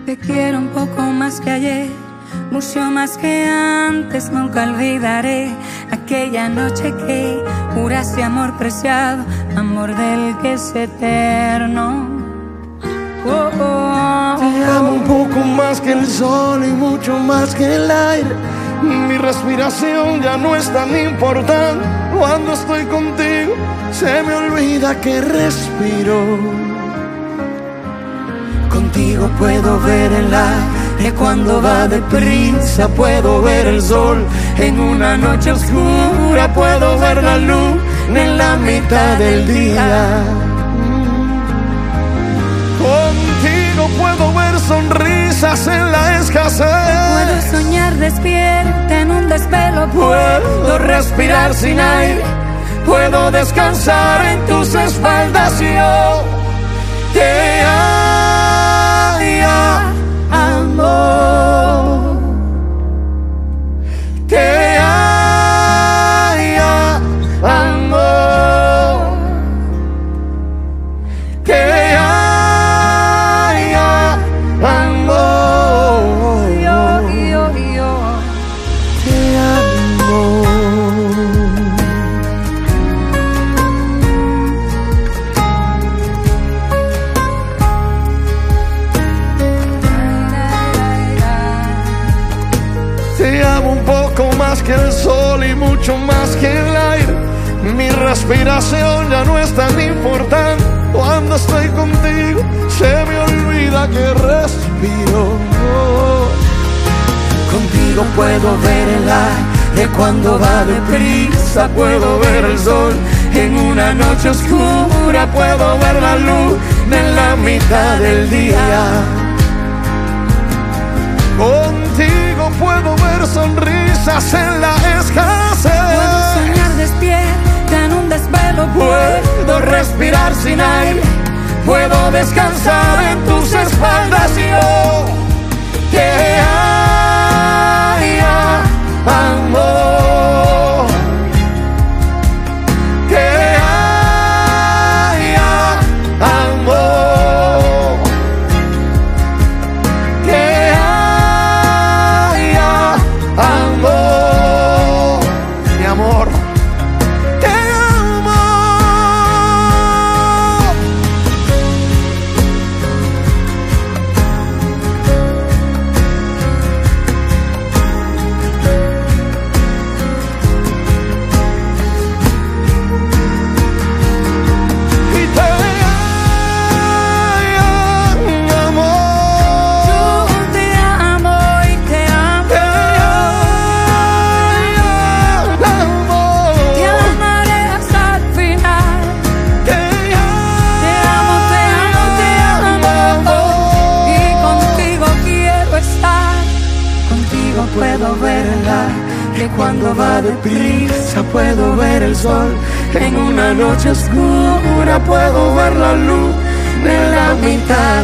Te quiero un poco más que ayer, mucho más que antes. Nunca olvidaré aquella noche que juraste amor preciado, amor del que es eterno. Oh, oh, te amo un poco más que el sol y mucho más que el aire. Mi respiración ya no es tan importante. Cuando estoy contigo se me olvida que respiro. Contigo puedo ver el aire cuando va deprisa, puedo ver el sol en una noche oscura, puedo ver la luz en la mitad del día. Contigo puedo ver sonrisas en la escasez, puedo soñar despierta en un desvelo, puedo respirar sin aire, puedo descansar en tus espaldas y yo te amo. Te amo, te amo, yo. Te amo. Te amo un poco más que el sol y mucho más que el aire. Mi respiración ya no es tan importante. Cuando estoy contigo se me olvida que respiro. Contigo puedo ver el aire cuando va deprisa, puedo ver el sol en una noche oscura, puedo ver la luz en la mitad del día. Contigo puedo ver sonrisas en la escasez, puedo soñar despierta en un desvelo, puedo respirar sin aire, puedo descansar en tus espaldas y yo te amo, te amo. Mi amor, te amo. Y te amo. yo te amo y te amo. Te amaré hasta el final. Te amo, y contigo quiero estar. Contigo puedo ver el aire Cuando va deprisa puedo ver el sol en una noche oscura, puedo ver la luz en la mitad